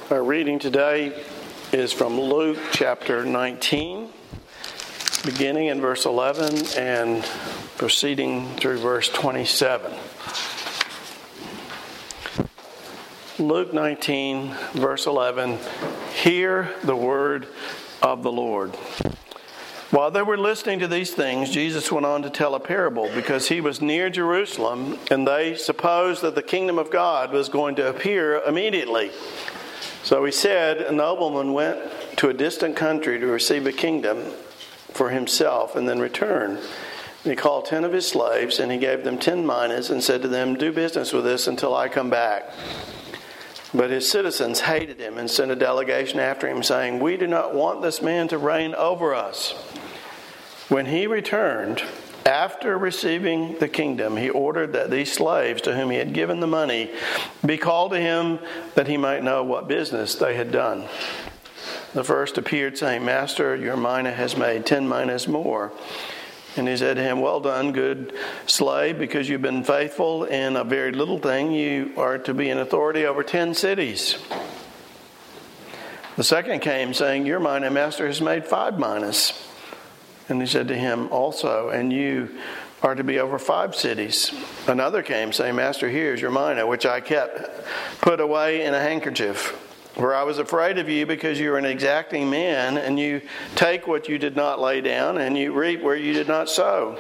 Our reading today is from Luke chapter 19, beginning in verse 11 and proceeding through verse 27. Luke 19, verse 11, hear the word of the Lord. While they were listening to these things, Jesus went on to tell a parable because he was near Jerusalem and they supposed that the kingdom of God was going to appear immediately. So he said, a nobleman went to a distant country to receive a kingdom for himself and then returned. And he called 10 of his slaves and he gave them 10 minas and said to them, do business with this until I come back. But his citizens hated him and sent a delegation after him saying, we do not want this man to reign over us. When he returned, after receiving the kingdom, he ordered that these slaves to whom he had given the money be called to him that he might know what business they had done. The first appeared saying, Master, your mina has made 10 minas more. And he said to him, well done, good slave, because you've been faithful in a very little thing, you are to be in authority over 10 cities. The second came saying, your mina, master, has made 5 minas. And he said to him also, and you are to be over 5 cities. Another came saying, Master, here is your mina, which I kept put away in a handkerchief. For I was afraid of you because you are an exacting man, and you take what you did not lay down, and you reap where you did not sow.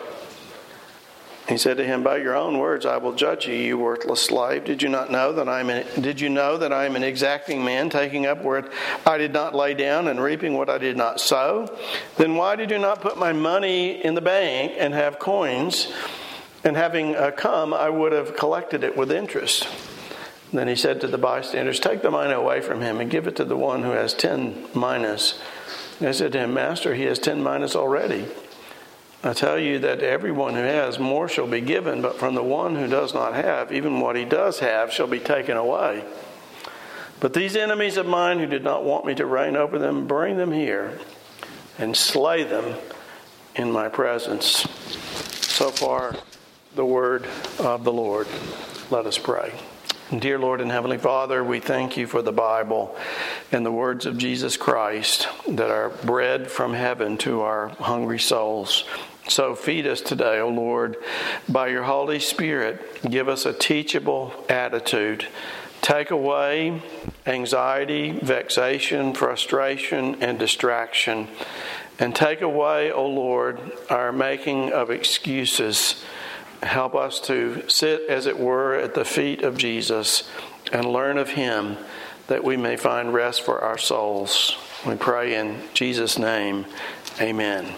He said to him, by your own words I will judge you, you worthless slave. Did you know that I am an exacting man, taking up where I did not lay down and reaping what I did not sow? Then why did you not put my money in the bank and have coins? And having come, I would have collected it with interest. Then he said to the bystanders, take the mina away from him and give it to the one who has 10 minas. And I said to him, Master, he has 10 minas already. I tell you that everyone who has more shall be given, but from the one who does not have, even what he does have shall be taken away. But these enemies of mine who did not want me to reign over them, bring them here and slay them in my presence. So far, the word of the Lord. Let us pray. Dear Lord and Heavenly Father, we thank you for the Bible and the words of Jesus Christ that are bread from heaven to our hungry souls. So feed us today, O Lord, by your Holy Spirit. Give us a teachable attitude. Take away anxiety, vexation, frustration, and distraction. And take away, O Lord, our making of excuses. Help us to sit, as it were, at the feet of Jesus and learn of him that we may find rest for our souls. We pray in Jesus' name. Amen.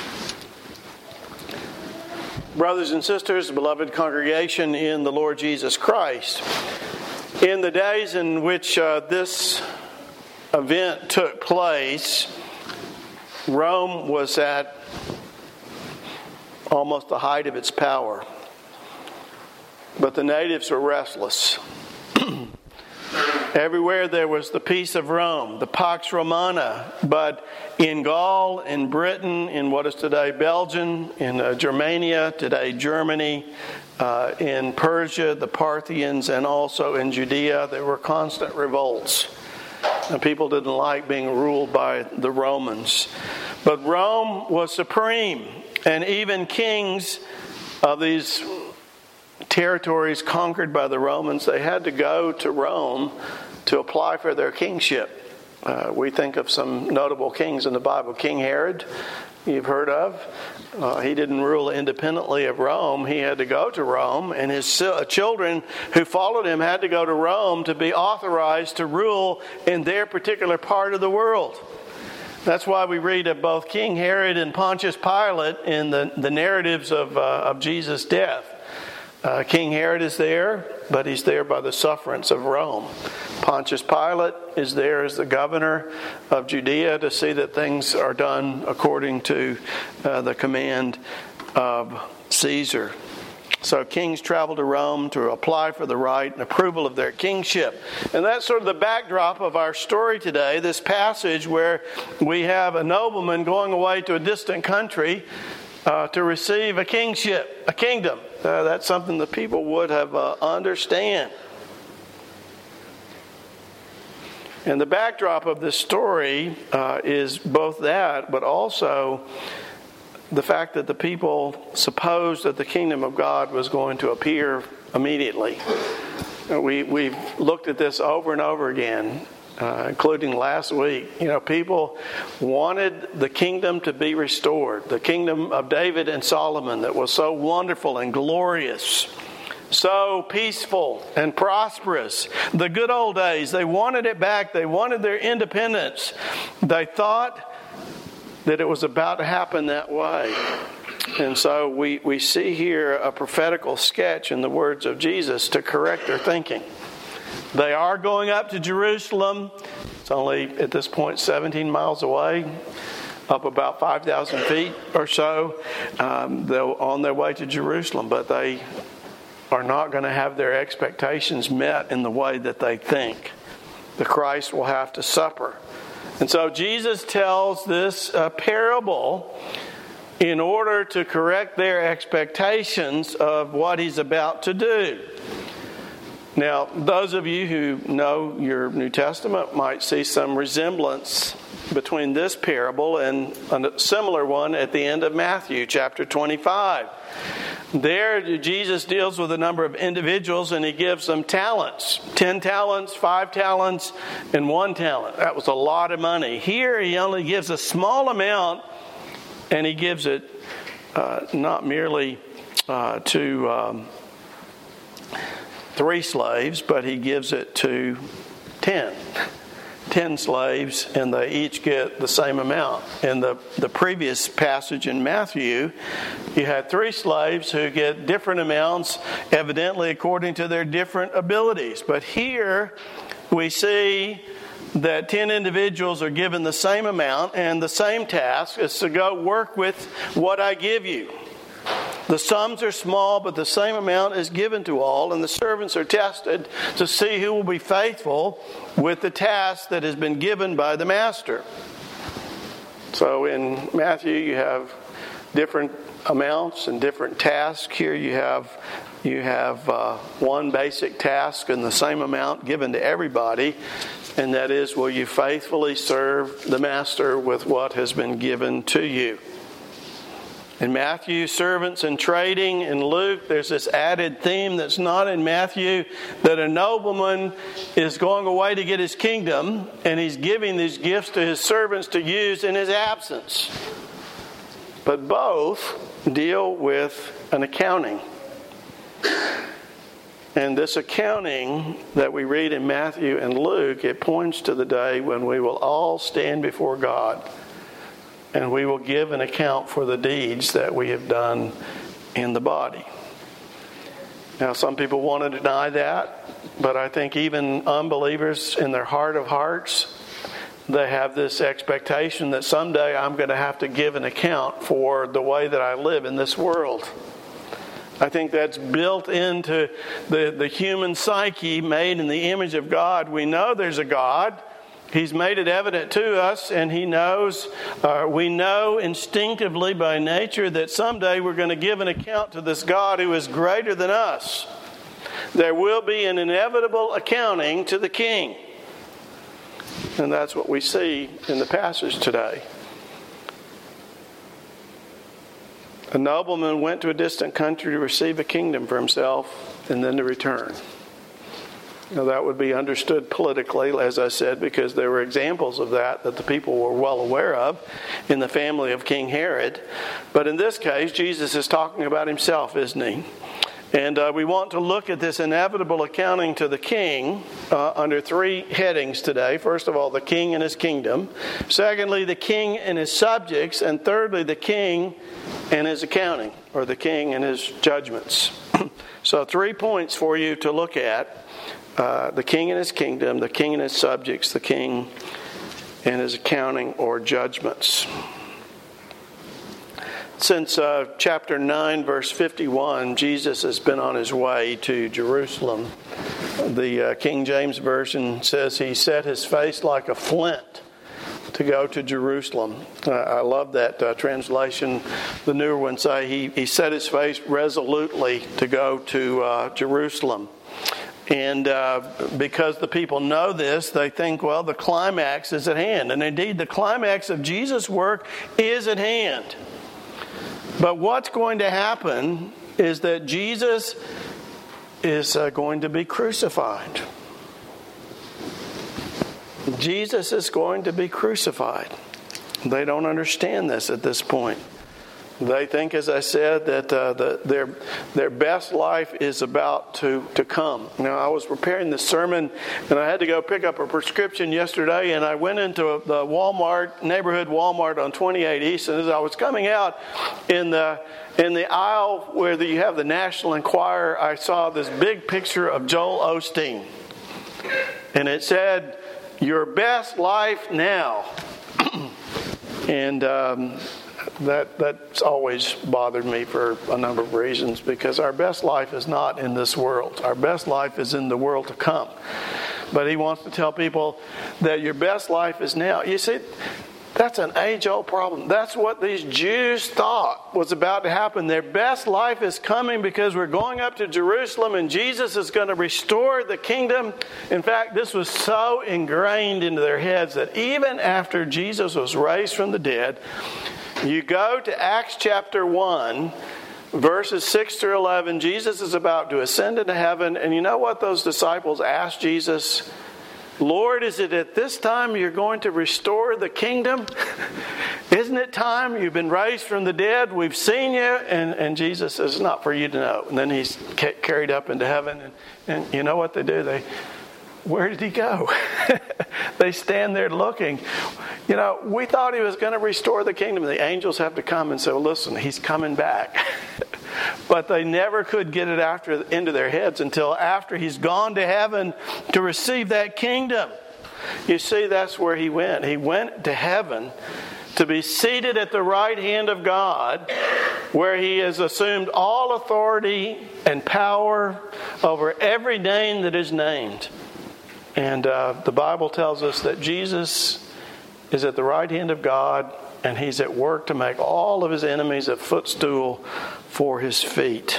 Brothers and sisters, beloved congregation in the Lord Jesus Christ, in the days in which this event took place, Rome was at almost the height of its power. But the natives were restless. Everywhere there was the peace of Rome, the Pax Romana. But in Gaul, in Britain, in what is today Belgium, in Germania, today Germany, in Persia, the Parthians, and also in Judea, there were constant revolts. And people didn't like being ruled by the Romans. But Rome was supreme. And even kings of these territories conquered by the Romans, they had to go to Rome to apply for their kingship. We think of some notable kings in the Bible. King Herod, you've heard of. He didn't rule independently of Rome. He had to go to Rome, and his children who followed him had to go to Rome to be authorized to rule in their particular part of the world. That's why we read of both King Herod and Pontius Pilate in the narratives of Jesus' death. King Herod is there, but he's there by the sufferance of Rome. Pontius Pilate is there as the governor of Judea to see that things are done according to the command of Caesar. So kings travel to Rome to apply for the right and approval of their kingship. And that's sort of the backdrop of our story today, this passage where we have a nobleman going away to a distant country to receive a kingship, a kingdom. That's something that people would have understand. And the backdrop of this story is both that, but also the fact that the people supposed that the kingdom of God was going to appear immediately. We've looked at this over and over again, including last week. People wanted the kingdom to be restored. The kingdom of David and Solomon that was so wonderful and glorious, so peaceful and prosperous. The good old days, they wanted it back. They wanted their independence. They thought that it was about to happen that way. And so we see here a prophetical sketch in the words of Jesus to correct their thinking. They are going up to Jerusalem. It's only, at this point, 17 miles away, up about 5,000 feet or so. They're on their way to Jerusalem, but they are not going to have their expectations met in the way that they think. The Christ will have to suffer. And so Jesus tells this parable in order to correct their expectations of what he's about to do. Now, those of you who know your New Testament might see some resemblance between this parable and a similar one at the end of Matthew chapter 25. There, Jesus deals with a number of individuals and he gives them talents. 10 talents, 5 talents, and 1 talent. That was a lot of money. Here, he only gives a small amount, and he gives it not merely to 3 slaves, but he gives it to 10. 10 slaves, and they each get the same amount. In the previous passage in Matthew, you had 3 slaves who get different amounts, evidently according to their different abilities. But here we see that 10 individuals are given the same amount, and the same task is to go work with what I give you. The sums are small, but the same amount is given to all, and the servants are tested to see who will be faithful with the task that has been given by the master. So in Matthew, you have different amounts and different tasks. Here you have one basic task and the same amount given to everybody, and that is, will you faithfully serve the master with what has been given to you? In Matthew, servants and trading. In Luke, there's this added theme that's not in Matthew, that a nobleman is going away to get his kingdom, and he's giving these gifts to his servants to use in his absence. But both deal with an accounting. And this accounting that we read in Matthew and Luke, it points to the day when we will all stand before God. And we will give an account for the deeds that we have done in the body. Now, some people want to deny that, but I think even unbelievers in their heart of hearts, they have this expectation that someday I'm going to have to give an account for the way that I live in this world. I think that's built into the human psyche, made in the image of God. We know there's a God. He's made it evident to us, and He knows, we know instinctively by nature that someday we're going to give an account to this God who is greater than us. There will be an inevitable accounting to the King. And that's what we see in the passage today. A nobleman went to a distant country to receive a kingdom for himself and then to return. Now, that would be understood politically, as I said, because there were examples of that the people were well aware of in the family of King Herod. But in this case, Jesus is talking about himself, isn't he? And we want to look at this inevitable accounting to the king under 3 headings today. First of all, the king and his kingdom. Secondly, the king and his subjects. And thirdly, the king and his accounting, or the king and his judgments. So 3 points for you to look at. The king and his kingdom, the king and his subjects, the king and his accounting or judgments. Since chapter 9, verse 51, Jesus has been on his way to Jerusalem. The King James Version says he set his face like a flint to go to Jerusalem. I love that translation. The newer ones say he set his face resolutely to go to Jerusalem. And because the people know this, they think, well, the climax is at hand. And indeed, the climax of Jesus' work is at hand. But what's going to happen is that Jesus is going to be crucified. Jesus is going to be crucified. They don't understand this at this point. They think, as I said, that their best life is about to come. Now, I was preparing this sermon, and I had to go pick up a prescription yesterday, and I went into the neighborhood Walmart on 28 East, and as I was coming out in the aisle where you have the National Enquirer, I saw this big picture of Joel Osteen. And it said, "Your best life now." And that's always bothered me for a number of reasons, because our best life is not in this world. Our best life is in the world to come. But he wants to tell people that your best life is now. You see, that's an age-old problem. That's what these Jews thought was about to happen. Their best life is coming because we're going up to Jerusalem and Jesus is going to restore the kingdom. In fact, this was so ingrained into their heads that even after Jesus was raised from the dead, you go to Acts chapter 1, verses 6 through 11, Jesus is about to ascend into heaven. And you know what those disciples asked Jesus? "Lord, is it at this time you're going to restore the kingdom? Isn't it time? You've been raised from the dead. We've seen you." And Jesus says, "It's not for you to know." And then he's carried up into heaven. And you know what they do? Where did he go? They stand there looking. You know, we thought he was going to restore the kingdom. The angels have to come and say, "Well, listen, he's coming back." But they never could get it into their heads until after he's gone to heaven to receive that kingdom. You see, that's where he went. He went to heaven to be seated at the right hand of God, where he has assumed all authority and power over every name that is named. And the Bible tells us that Jesus is at the right hand of God, and he's at work to make all of his enemies a footstool for his feet.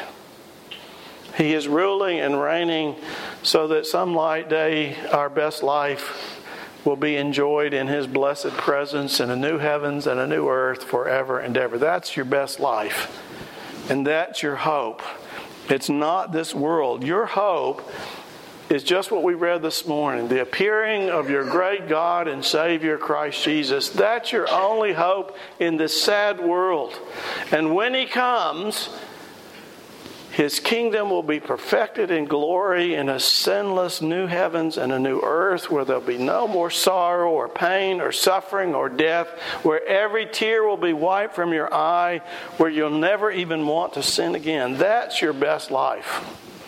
He is ruling and reigning so that some light day our best life will be enjoyed in his blessed presence in a new heavens and a new earth forever and ever. That's your best life. And that's your hope. It's not this world. Your hope is just what we read this morning. The appearing of your great God and Savior, Christ Jesus. That's your only hope in this sad world. And when he comes, his kingdom will be perfected in glory in a sinless new heavens and a new earth, where there'll be no more sorrow or pain or suffering or death, where every tear will be wiped from your eye, where you'll never even want to sin again. That's your best life.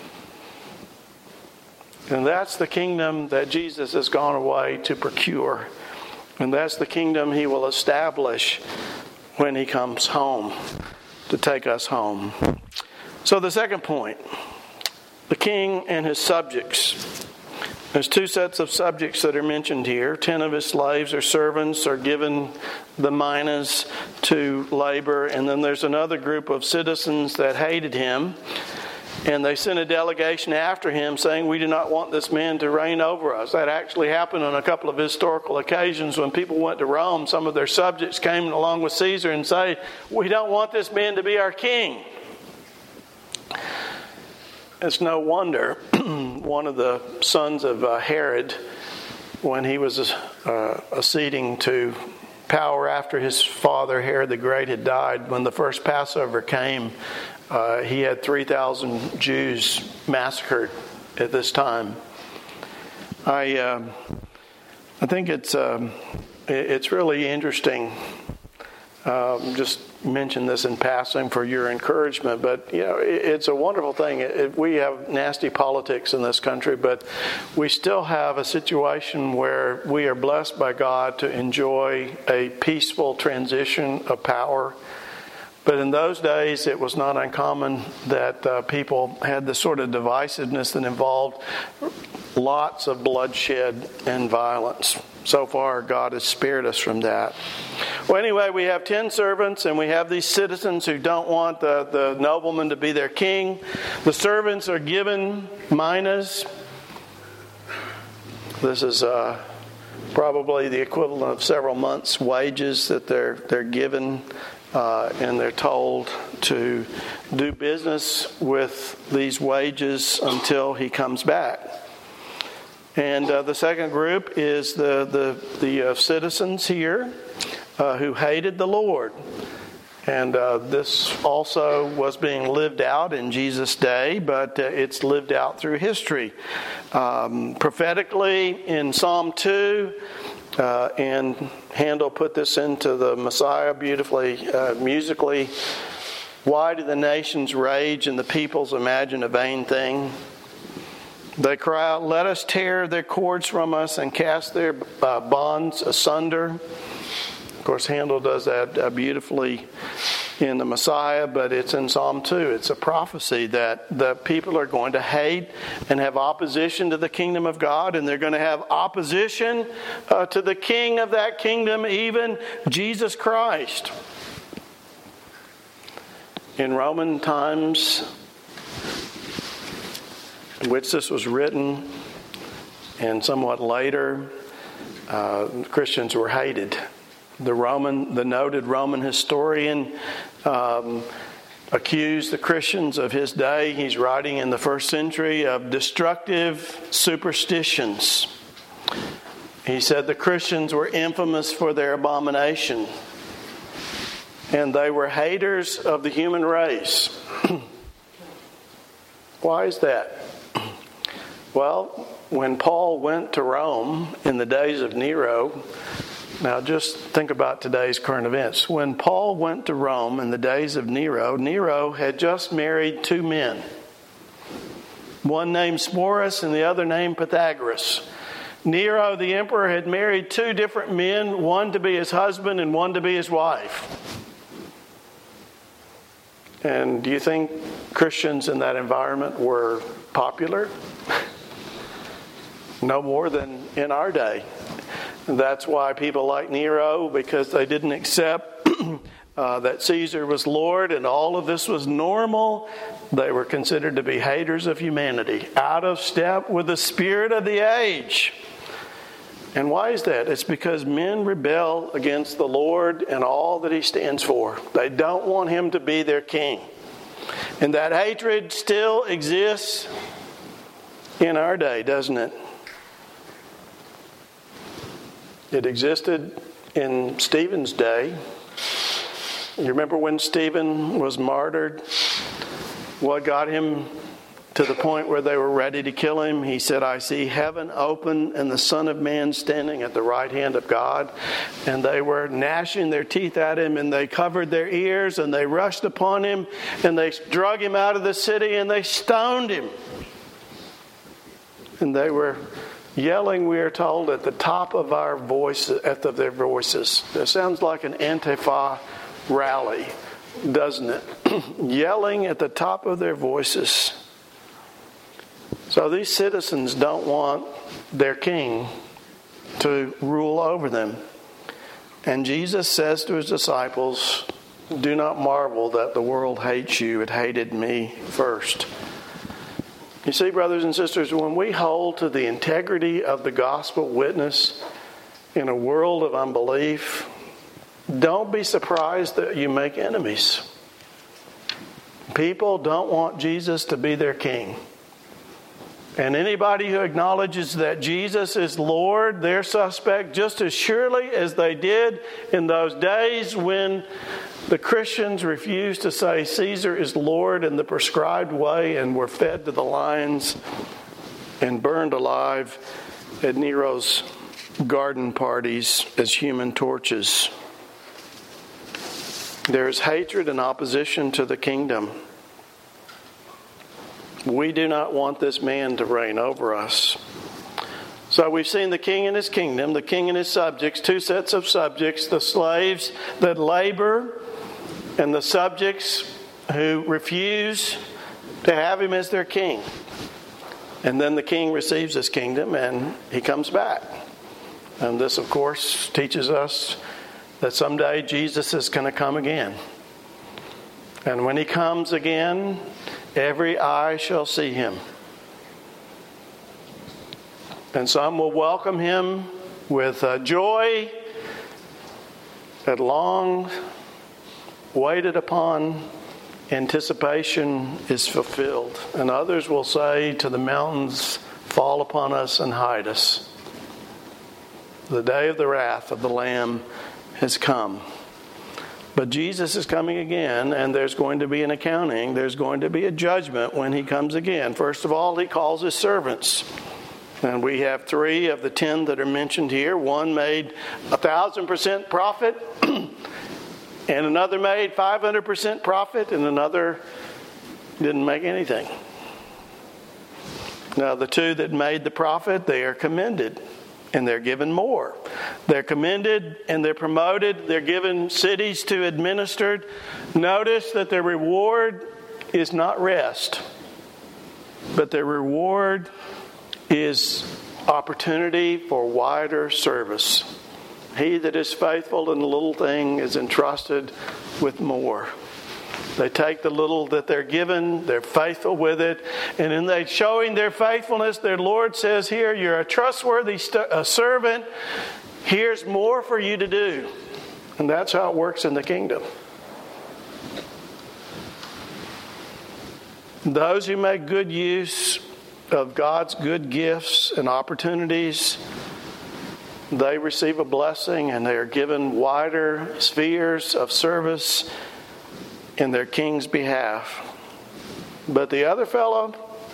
And that's the kingdom that Jesus has gone away to procure. And that's the kingdom he will establish when he comes home to take us home. So the second point, the king and his subjects. There's two sets of subjects that are mentioned here. 10 of his slaves or servants are given the minas to labor. And then there's another group of citizens that hated him. And they sent a delegation after him saying, "We do not want this man to reign over us." That actually happened on a couple of historical occasions when people went to Rome. Some of their subjects came along with Caesar and say, "We don't want this man to be our king." It's no wonder one of the sons of Herod, when he was acceding to power after his father Herod the Great had died, when the first Passover came, he had 3,000 Jews massacred at this time. I think it's really interesting. Just mention this in passing for your encouragement, but you know, it's a wonderful thing. We have nasty politics in this country, but we still have a situation where we are blessed by God to enjoy a peaceful transition of power. But in those days, it was not uncommon that people had this sort of divisiveness that involved lots of bloodshed and violence. So far, God has spared us from that. Well, anyway, we have 10 servants, and we have these citizens who don't want the nobleman to be their king. The servants are given minas, This is probably the equivalent of several months' wages that they're given, and they're told to do business with these wages until he comes back. And the second group is the citizens here who hated the Lord. And this also was being lived out in Jesus' day, but it's lived out through history. Prophetically, in Psalm 2, and Handel put this into the Messiah beautifully, musically. Why do the nations rage and the peoples imagine a vain thing? They cry out, let us tear their cords from us and cast their bonds asunder. Of course, Handel does that beautifully in the Messiah, but it's in Psalm 2. It's a prophecy that the people are going to hate and have opposition to the kingdom of God, and they're going to have opposition to the king of that kingdom, even Jesus Christ. In Roman times, in which this was written, and somewhat later, Christians were hated. The noted Roman historian accused the Christians of his day, he's writing in the 1st century, of destructive superstitions. He said the Christians were infamous for their abomination, and they were haters of the human race. Why is that? Well, when Paul went to Rome in the days of Nero, now just think about today's current events. When Paul went to Rome in the days of Nero, Nero had just married 2 men. One named Sporus and the other named Pythagoras. Nero, the emperor, had married 2 different men, one to be his husband and one to be his wife. And do you think Christians in that environment were popular? No more than in our day. That's why people like Nero, because they didn't accept that Caesar was Lord and all of this was normal, they were considered to be haters of humanity, out of step with the spirit of the age. And why is that? It's because men rebel against the Lord and all that He stands for. They don't want Him to be their king. And that hatred still exists in our day, doesn't it? It existed in Stephen's day. You remember when Stephen was martyred? What got him to the point where they were ready to kill him? He said, I see heaven open and the Son of Man standing at the right hand of God. And they were gnashing their teeth at him, and they covered their ears, and they rushed upon him, and they drug him out of the city, and they stoned him. And they were yelling, we are told, at the top of their voices. That sounds like an Antifa rally, doesn't it? Yelling at the top of their voices. So these citizens don't want their king to rule over them. And Jesus says to His disciples, do not marvel that the world hates you. It hated me first. You see, brothers and sisters, when we hold to the integrity of the gospel witness in a world of unbelief, don't be surprised that you make enemies. People don't want Jesus to be their king. And anybody who acknowledges that Jesus is Lord, they're suspect just as surely as they did in those days when the Christians refused to say Caesar is Lord in the prescribed way and were fed to the lions and burned alive at Nero's garden parties as human torches. There is hatred and opposition to the kingdom. We do not want this man to reign over us. So we've seen the king and his kingdom, the king and his subjects, 2 sets of subjects, the slaves that labor and the subjects who refuse to have him as their king. And then the king receives his kingdom and he comes back. And this, of course, teaches us that someday Jesus is going to come again. And when he comes again, every eye shall see him. And some will welcome him with joy that long waited upon anticipation is fulfilled. And others will say to the mountains, fall upon us and hide us. The day of the wrath of the Lamb has come. But Jesus is coming again, and there's going to be an accounting. There's going to be a judgment when he comes again. First of all, he calls his servants. And we have 3 of the 10 that are mentioned here. One made 1,000% profit, and another made 500% profit, and another didn't make anything. Now, the 2 that made the profit, they are commended, and they're given more. They're commended and they're promoted. They're given cities to administer. Notice that their reward is not rest, but their reward is opportunity for wider service. He that is faithful in the little thing is entrusted with more. They take the little that they're given, they're faithful with it, and in they showing their faithfulness, their Lord says here, you're a trustworthy servant. Here's more for you to do. And that's how it works in the kingdom. Those who make good use of God's good gifts and opportunities, they receive a blessing and they are given wider spheres of service in their king's behalf. But the other fellow,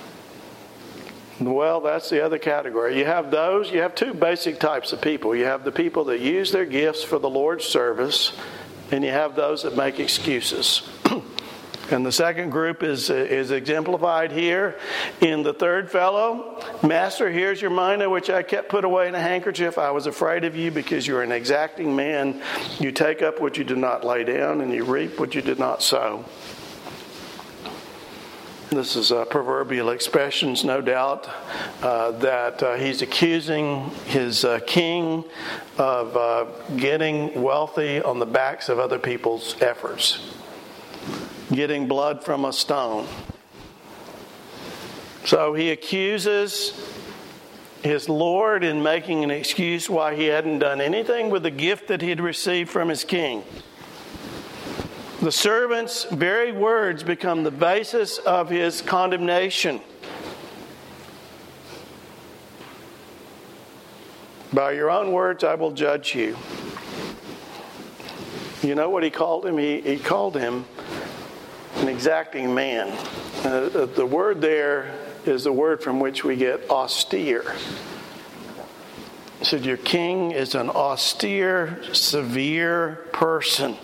well, that's the other category. You have 2 basic types of people. You have the people that use their gifts for the Lord's service, and you have those that make excuses. And the second group is exemplified here in the third fellow. Master, here's your mina which I kept put away in a handkerchief. I was afraid of you because you're an exacting man. You take up what you did not lay down, and you reap what you did not sow. This is proverbial expressions, no doubt, that he's accusing his king of getting wealthy on the backs of other people's efforts. Getting blood from a stone. So he accuses his Lord in making an excuse why he hadn't done anything with the gift that he had received from his king. The servant's very words become the basis of his condemnation. By your own words I will judge you. You know what he called him? He called him an exacting man. The word there is the word from which we get austere. He said, your king is an austere, severe person.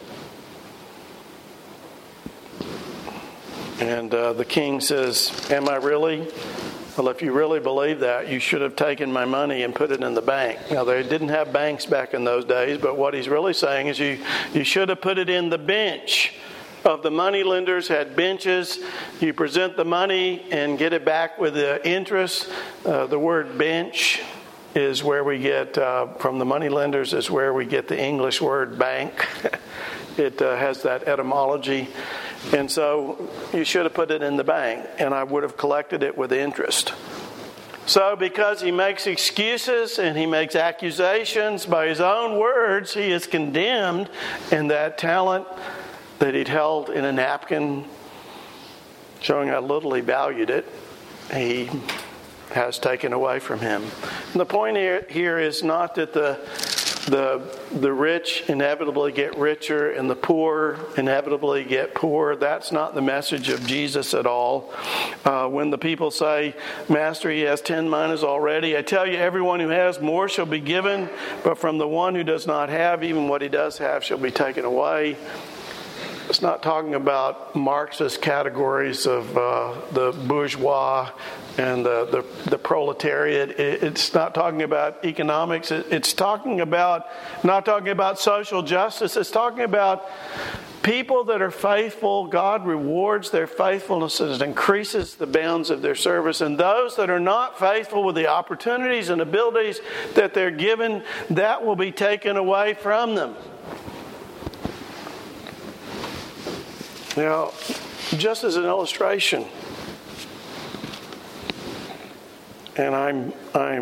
And the king says, am I really? Well, if you really believe that, you should have taken my money and put it in the bank. Now, they didn't have banks back in those days, but what he's really saying is you should have put it in the bench of the money lenders. Had benches. You present the money and get it back with the interest. The word bench is where we get, from the money lenders, is where we get the English word bank. It has that etymology. And so you should have put it in the bank, and I would have collected it with interest. So because he makes excuses and he makes accusations by his own words, he is condemned, and that talent that he'd held in a napkin, showing how little he valued it, he has taken away from him. And the point here is not that the rich inevitably get richer and the poor inevitably get poorer. That's not the message of Jesus at all. When the people say, Master, he has 10 minas already. I tell you, everyone who has more shall be given, but from the one who does not have, even what he does have shall be taken away. It's not talking about Marxist categories of the bourgeois and the proletariat. It's not talking about economics. It's talking about, not talking about social justice. It's talking about people that are faithful. God rewards their faithfulness and increases the bounds of their service. And those that are not faithful with the opportunities and abilities that they're given, that will be taken away from them. Now, just as an illustration, and I'm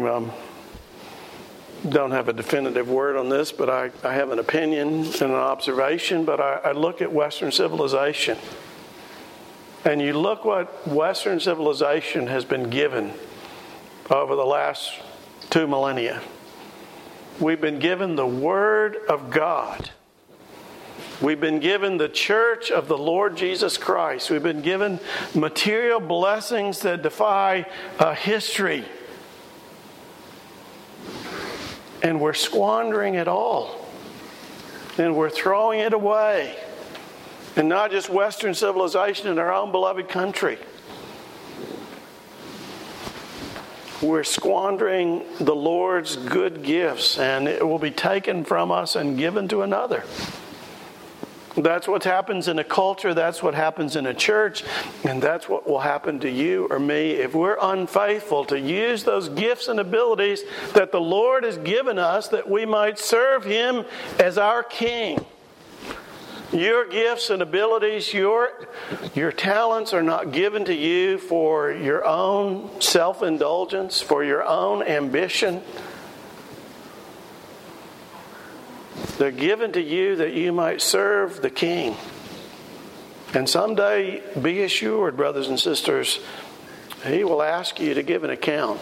don't have a definitive word on this, but I have an opinion and an observation. But I look at Western civilization, and you look what Western civilization has been given over the last 2 millennia. We've been given the Word of God. We've been given the church of the Lord Jesus Christ. We've been given material blessings that defy history. And we're squandering it all. And we're throwing it away. And not just Western civilization in our own beloved country. We're squandering the Lord's good gifts, and it will be taken from us and given to another. That's what happens in a culture, that's what happens in a church, and that's what will happen to you or me if we're unfaithful to use those gifts and abilities that the Lord has given us that we might serve Him as our King. Your gifts and abilities, your talents are not given to you for your own self-indulgence, for your own ambition. They're given to you that you might serve the King. And someday, be assured, brothers and sisters, He will ask you to give an account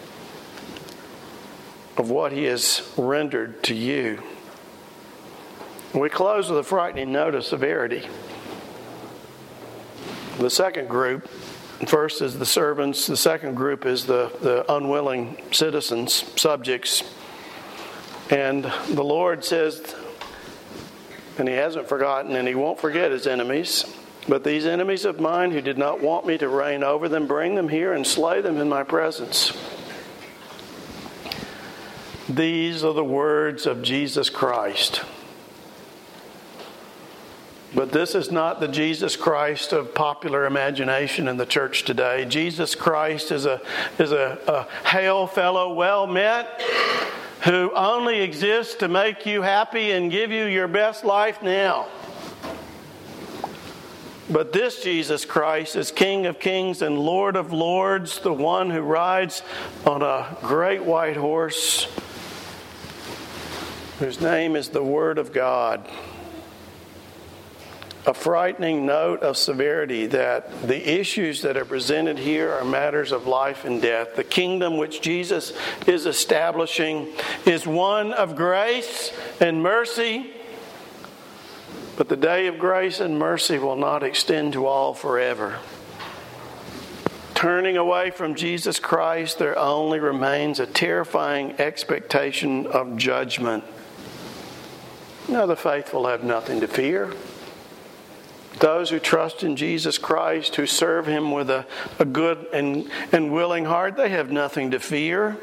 of what He has rendered to you. We close with a frightening note of severity. The second group, first is the servants. The second group is the unwilling citizens, subjects. And the Lord says, and He hasn't forgotten, and He won't forget His enemies. But these enemies of mine who did not want me to reign over them, bring them here and slay them in my presence. These are the words of Jesus Christ. But this is not the Jesus Christ of popular imagination in the church today. Jesus Christ is a hail fellow, well met, who only exists to make you happy and give you your best life now. But this Jesus Christ is King of kings and Lord of lords, the one who rides on a great white horse, whose name is the Word of God. A frightening note of severity that the issues that are presented here are matters of life and death. The kingdom which Jesus is establishing is one of grace and mercy, but the day of grace and mercy will not extend to all forever. Turning away from Jesus Christ, there only remains a terrifying expectation of judgment. Now the faithful have nothing to fear. Those who trust in Jesus Christ, who serve Him with a good and willing heart, they have nothing to fear.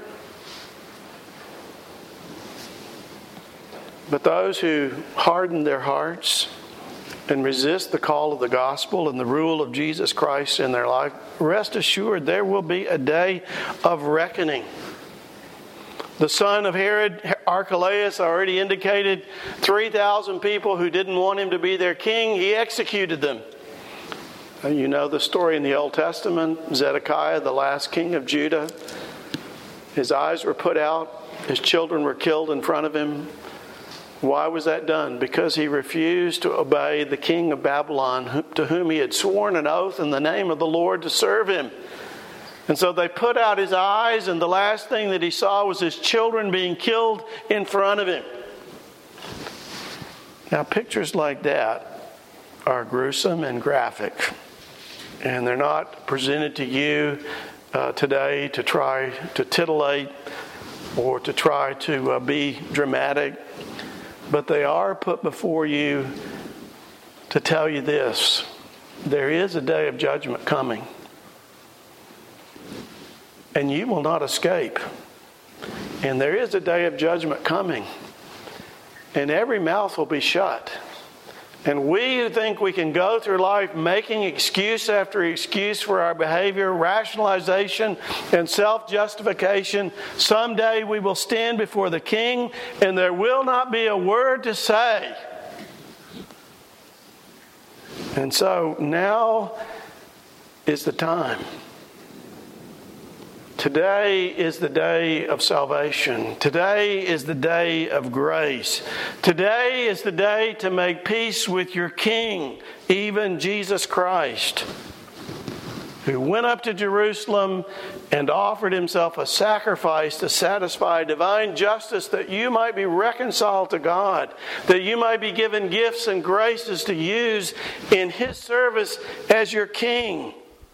But those who harden their hearts and resist the call of the gospel and the rule of Jesus Christ in their life, rest assured there will be a day of reckoning. The son of Herod, Archelaus, already indicated 3,000 people who didn't want him to be their king. He executed them. You know the story in the Old Testament. Zedekiah, the last king of Judah. His eyes were put out. His children were killed in front of him. Why was that done? Because he refused to obey the king of Babylon, to whom he had sworn an oath in the name of the Lord to serve him. And so they put out his eyes, and the last thing that he saw was his children being killed in front of him. Now, pictures like that are gruesome and graphic. And they're not presented to you today to try to titillate or to try to be dramatic. But they are put before you to tell you this: there is a day of judgment coming. And you will not escape. And there is a day of judgment coming. And every mouth will be shut. And we who think we can go through life making excuse after excuse for our behavior, rationalization and self-justification, someday we will stand before the King and there will not be a word to say. And so now is the time. Today is the day of salvation. Today is the day of grace. Today is the day to make peace with your King, even Jesus Christ, who went up to Jerusalem and offered himself a sacrifice to satisfy divine justice, that you might be reconciled to God, that you might be given gifts and graces to use in his service as your King.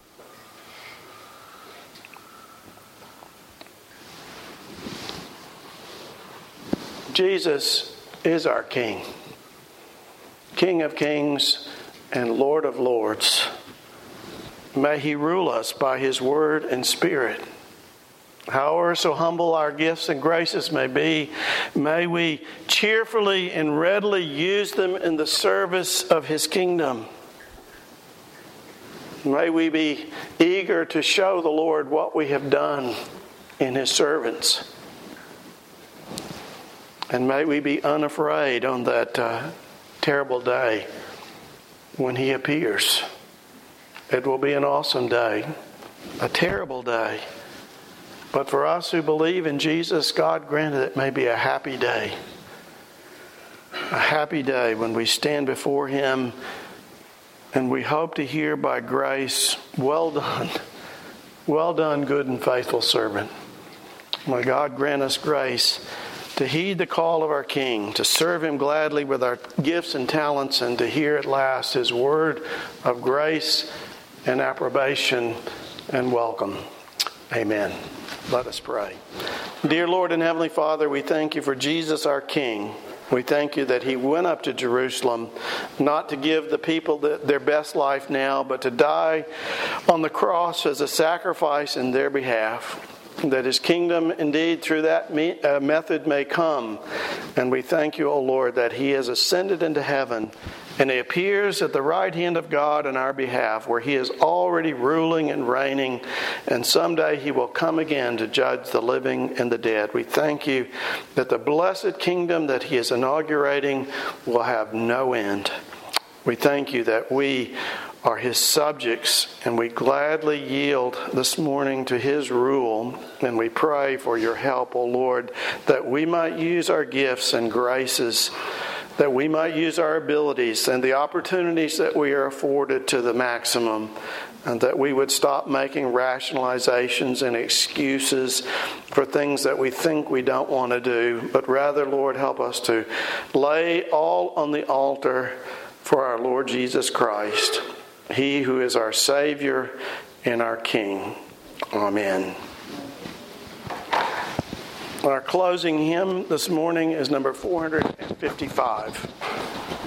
Jesus is our King, King of kings and Lord of lords. May he rule us by his word and spirit. However so humble our gifts and graces may be, may we cheerfully and readily use them in the service of his kingdom. May we be eager to show the Lord what we have done in his servants. And may we be unafraid on that terrible day when he appears. It will be an awesome day, a terrible day. But for us who believe in Jesus, God granted it may be a happy day. A happy day when we stand before him and we hope to hear by grace, well done, good and faithful servant. May God grant us grace to heed the call of our King, to serve him gladly with our gifts and talents, and to hear at last his word of grace and approbation and welcome. Amen. Let us pray. Dear Lord and Heavenly Father, we thank you for Jesus our King. We thank you that he went up to Jerusalem not to give the people their best life now, but to die on the cross as a sacrifice in their behalf, that his kingdom indeed through that method may come. And we thank you, O Lord, that he has ascended into heaven and he appears at the right hand of God in our behalf, where he is already ruling and reigning, and someday he will come again to judge the living and the dead. We thank you that the blessed kingdom that he is inaugurating will have no end. We thank you that we are his subjects, and we gladly yield this morning to his rule, and we pray for your help, O Lord, that we might use our gifts and graces, that we might use our abilities and the opportunities that we are afforded to the maximum, and that we would stop making rationalizations and excuses for things that we think we don't want to do, but rather, Lord, help us to lay all on the altar for our Lord Jesus Christ, he who is our Savior and our King. Amen. Our closing hymn this morning is number 455.